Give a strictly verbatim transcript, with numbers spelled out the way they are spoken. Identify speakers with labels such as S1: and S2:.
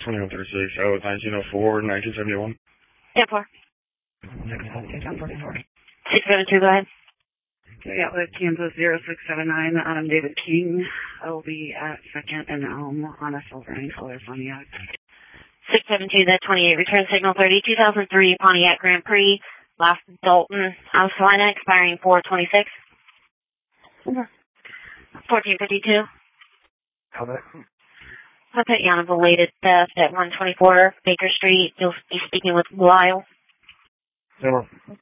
S1: twenty-one thirty-six, that was nineteen oh four, nineteen seventy-one.
S2: Yeah, four. six seven two, go ahead.
S3: Okay, Outlet Kansas zero six seven nine, I'm David King. I will be at second and Elm on a silver and color Pontiac.
S2: six seven two, that twenty-eight, return signal thirty, two thousand three Pontiac Grand Prix, last Dalton, South Carolina, expiring four twenty-six. fourteen fifty-two.
S1: How that?
S2: I'll put you on a belated theft at one twenty-four Baker Street. You'll be speaking with Lyle.
S1: Yeah.